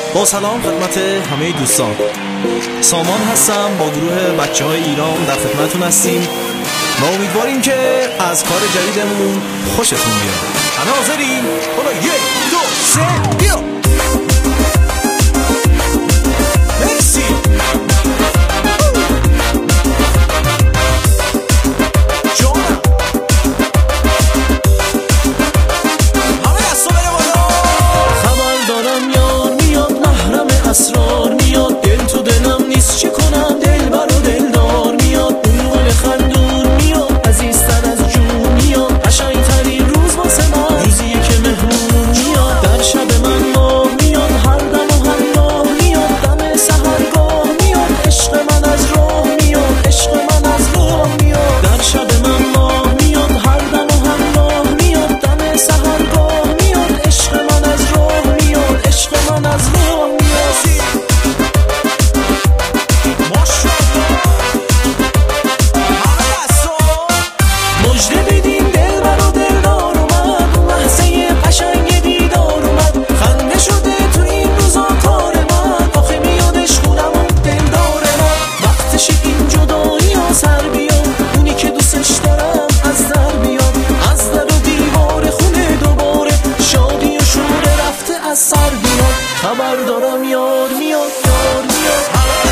با سلام خدمت همه دوستان، سامان هستم. با گروه بچه های ایران در خدمتون هستیم و امیدواریم که از کار جدیدمون خوشتون بیاد. همه حاضرین؟ حالا 1 2 3 بیا. مرسی. اسرار میاد دل تو دلم نیست چه کنم، دل برا دلدار میاد، اون گل خندون میاد، عزیزتر از جون میاد، قشنگ ترین روز واسه من روزیه که مهمون میاد، در شب من ماه میاد، هر دم و هر راه میاد، دم سحرگاه میاد، عشق من از راه میاد، عشق من از راه میاد، در شب من ماه میاد، هر دم و هر راه میاد، دم سحرگاه میاد، عشق من از راه میاد، عشق من از راه میاد. خبر دارم یار میاد، یار میاد.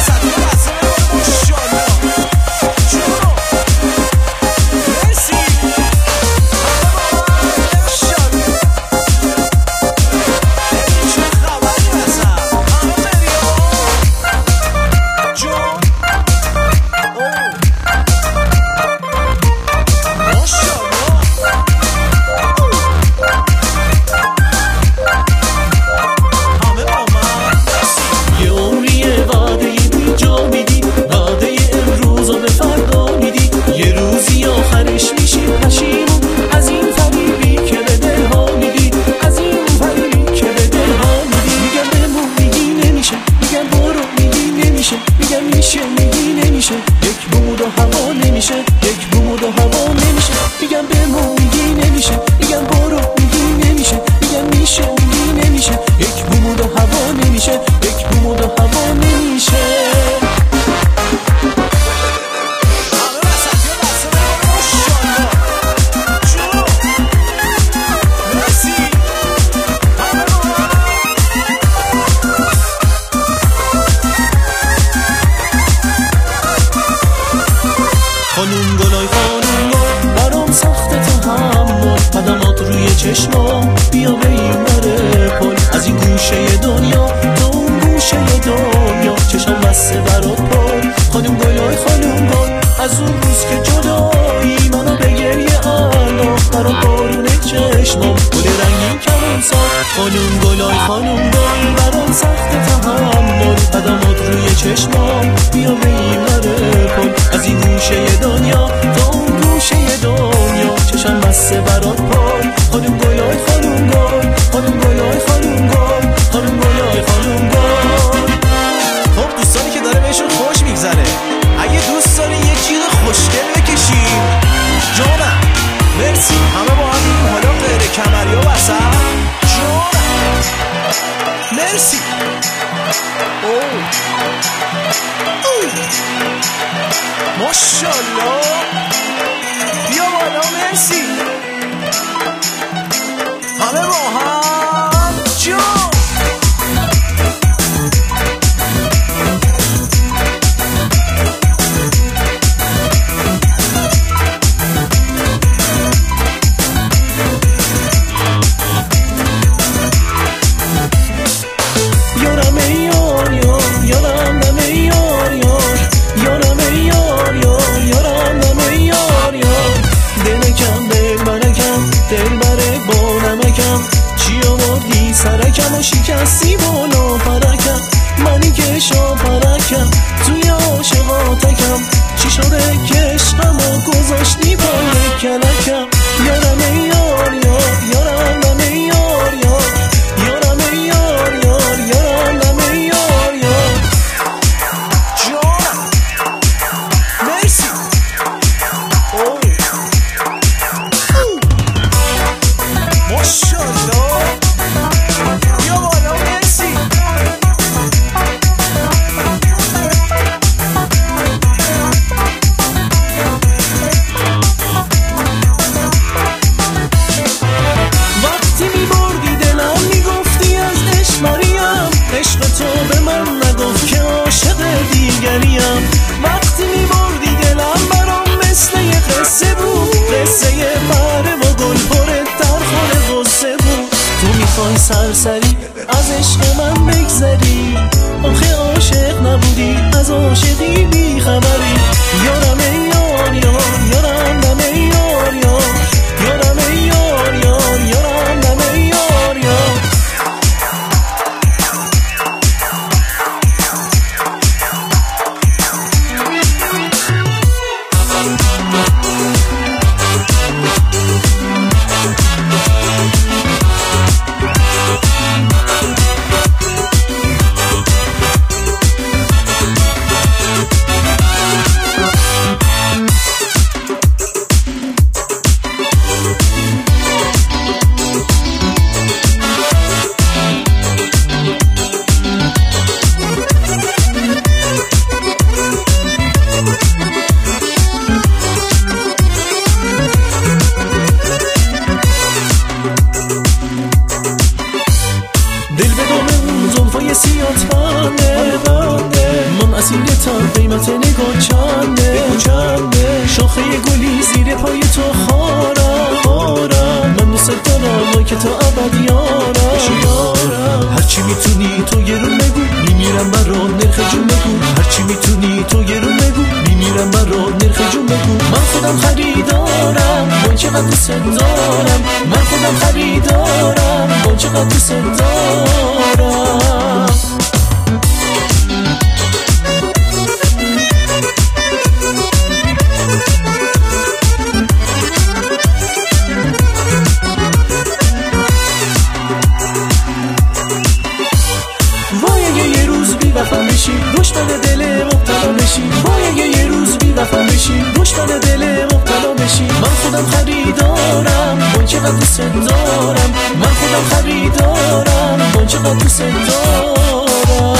یک بود و هوا نمیشه، یک بود و هوا نمیشه، میگم بمون میگی نمیشه، میگم برو میگی نمیشه، میگم میشه میگی نمیشه، یک بود و هوا نمیشه، یک بود و هوا نمیشه. خانوم گلای خانوم گل برام سخت تحمل، قدمات روی چشمام بیا به این بره پل، از این گوشه دنیا تا اون گوشه دنیا چشم بسته برات پل. خانوم گلای خانوم گل از اون روز که جدایی منو به گریه انداخت، برام بارونه چشمام گل رنگین کمون ساخت. خانوم گلای خانوم گل برام سخت تحمل، قدمات روی چشمام بیا به این بره پل، از این گوشه دنیا تا اون گوشه دنیا چشم بسته برات پای. خانوم گلای خانوم گل، خانوم گلای خانوم گل، خانوم گلای خانوم گل. خب دوستانی که داره بهشون خوش میگذره، اگه دوست داری یه جیغ خوشگل بکشیم جانم. مرسی. همه با هم حالا غیر کمری و وسط جانم. مرسی. ماشالله بیا بالا. مرسی. همه با هم جان. سرکم و شکستی بالا پرکم، منی که شاپرکم توی عاشقاتکم، چی شده که عشقمو گذاشتی پای کلکم. یارم ای یار یار، یارم ای یار یار، یارم ای یار یار، یارم ای یار یار. جانم. مرسی. ماشالله. بیا بالا. مرسی. سرسری از عشق من بگذری. آخه عاشق نبودی از عاشقی بی خبری. یارم ای یار یار یارم دم ای یار یار یارم ای یار یار یارم دم ای یار یار. دل به دام اون زلفای سیات بنده، من اسیر تن قیمت نگاه چنده. شاخه گلی زیر پای تو خارم، من دوست دارم که تا ابد یارم. هرچی میتونی تو گرون بگو میمیرم برا نرخ جون بگو. هرچی میتونی تو گرون بگو میمیرم برا نرخ جون بگو. من خودم خریدارم وای چقدر دوست دارم. من خودم خریدارم وای چقدر دوست دارم. وای اگه یه روز بی وفا بشی دشمن دل مبتلا بشی. وای اگه یه روز بی وفا بشی دشمن دل مبتلا بشی. من خودم خریدارم وای چقدر دوست دارم. من خودم خریدارم وای چقدر دوست دارم.